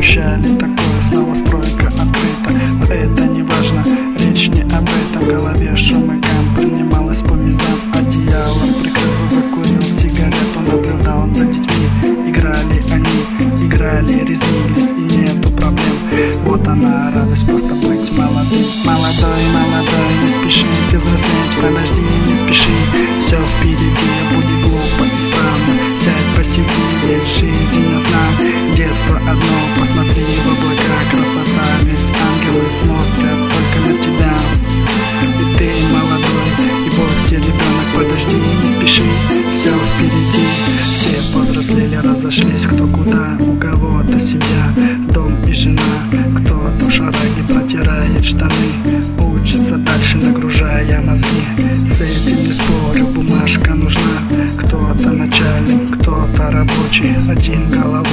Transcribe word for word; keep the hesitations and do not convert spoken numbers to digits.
обещали такое, снова стройка открыта. Но это не важно, речь не об этом. В голове шум и гам, принималась по мизам. Одеялом прикрыл, закурил сигарету, наблюдал за детьми. Играли они, играли, резнились, и нету проблем. Вот она радость, просто быть молодым. Молодой, молодой, не спеши ты взрослеть, подожди, не спеши. Все впереди, будет глупо и странно. Сядь, посиди, ведь жизнь одна. Детство одно, посмотри в облака, красота. Ведь ангелы смотрят только на тебя. И ты молодой, и вовсе ребенок, подожди, не спеши. Все впереди, все повзрослели, разошлись, кто куда. У кого-то семья, дом и жена, кто-то в шараге протирает штаны, учится дальше, нагружая мозги. С этим не спорю, бумажка нужна. Кто-то начальник, кто-то рабочий, один головой